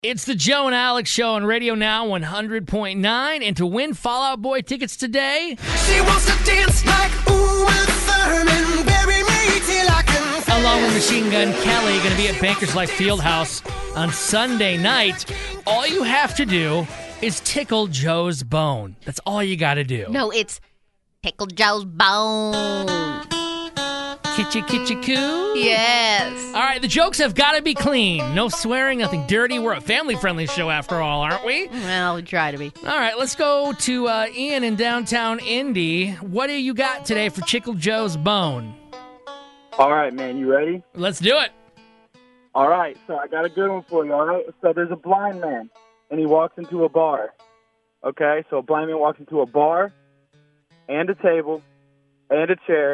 It's the Joe and Alex Show on Radio Now 100.9. And to win Fall Out Boy tickets today, She wants to dance like Uma Thurman. Bury me till I can. along with Machine Gun Kelly, going to be at Bankers Life Fieldhouse on Sunday night. All you have to do is tickle Joe's bone. That's all you got to do. No, it's Tickle Joe's bone. Kitchy coo. Yes. All right, the jokes have got to be clean. No swearing, nothing dirty. We're a family-friendly show after all, aren't we? Well, we try to be. All right, let's go to Ian in downtown Indy. What do you got today for Tickle Joe's bone? All right, man, you ready? Let's do it. All right, so I got a good one for you, all right? So there's a blind man, and he walks into a bar. Okay, so a blind man walks into a bar, and a table, and a chair.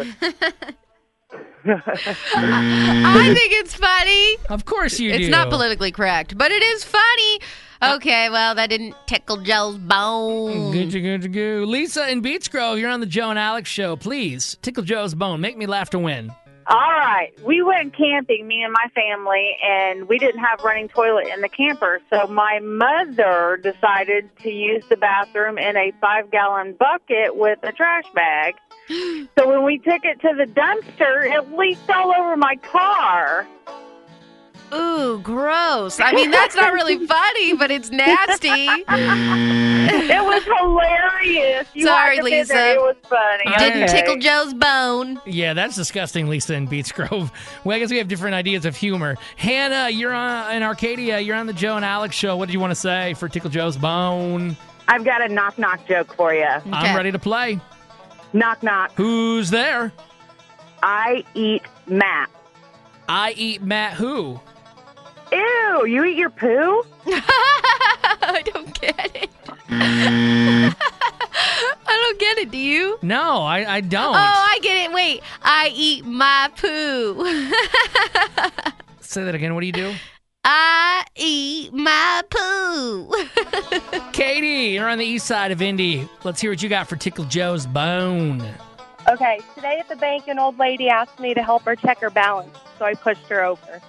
I think it's funny. Of course you do. It's not politically correct, but it is funny. Okay, well, that didn't tickle Joe's bone. Good. Lisa in Beach Grove, you're on the Joe and Alex Show. Please, tickle Joe's bone. Make me laugh to win. All right. We went camping, me and my family, and we didn't have running toilet in the camper. So my mother decided to use the bathroom in a 5-gallon bucket with a trash bag. So when we took it to the dumpster, it leaked all over my car. Ooh, gross. I mean, that's not really funny, but it's nasty. It was hilarious. You Sorry, had to be Lisa. there. It was funny. Didn't Okay. tickle Joe's bone. Yeah, that's disgusting, Lisa in Beach Grove. Well, I guess we have different ideas of humor. Hannah, you're in Arcadia. You're on the Joe and Alex Show. What do you want to say for Tickle Joe's bone? I've got a knock-knock joke for you. I'm ready to play. Knock-knock. Who's there? I eat Matt. I eat Matt who? Ew, you eat your poo? I don't get it. I don't get it, do you? No, I don't. Oh, I get it. Wait, I eat my poo. Say that again. What do you do? I eat my poo. Katie, you're on the east side of Indy. Let's hear what you got for Tickle Joe's bone. Okay, today at the bank, an old lady asked me to help her check her balance, so I pushed her over.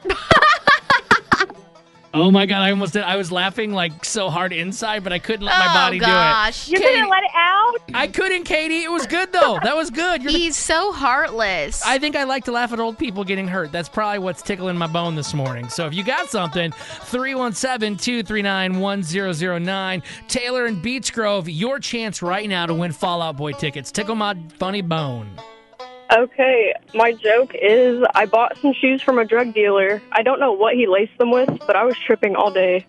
Oh my God, I almost did. I was laughing like so hard inside, but I couldn't let my body gosh. do it. You couldn't let it out? I couldn't, Katie. It was good though. That was good. He's so heartless. I think I like to laugh at old people getting hurt. That's probably what's tickling my bone this morning. So if you got something, 317-239-1009. Taylor in Beach Grove, your chance right now to win Fall Out Boy tickets. Tickle my funny bone. Okay, my joke is I bought some shoes from a drug dealer. I don't know what he laced them with, but I was tripping all day.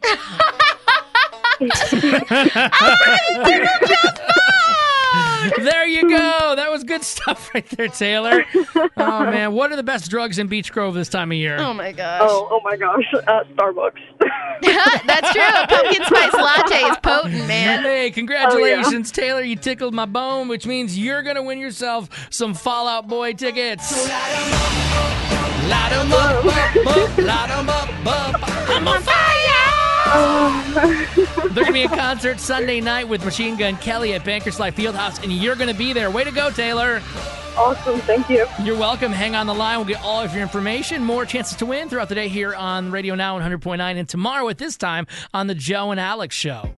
There you go. That was good stuff right there, Taylor. Oh, man. What are the best drugs in Beach Grove this time of year? Oh, my gosh. Oh my gosh, Starbucks. That's true. A pumpkin spice latte is potent, man. Hey, congratulations, Taylor. You tickled my bone, which means you're going to win yourself some Fall Out Boy tickets. Light 'em up, light 'em up, I'm on fire! They're going to be in concert Sunday night with Machine Gun Kelly at Bankers Life Fieldhouse, and you're going to be there. Way to go, Taylor. Awesome, thank you. You're welcome. Hang on the line. We'll get all of your information. More chances to win throughout the day here on Radio Now 100.9 and tomorrow at this time on the Joe and Alex Show.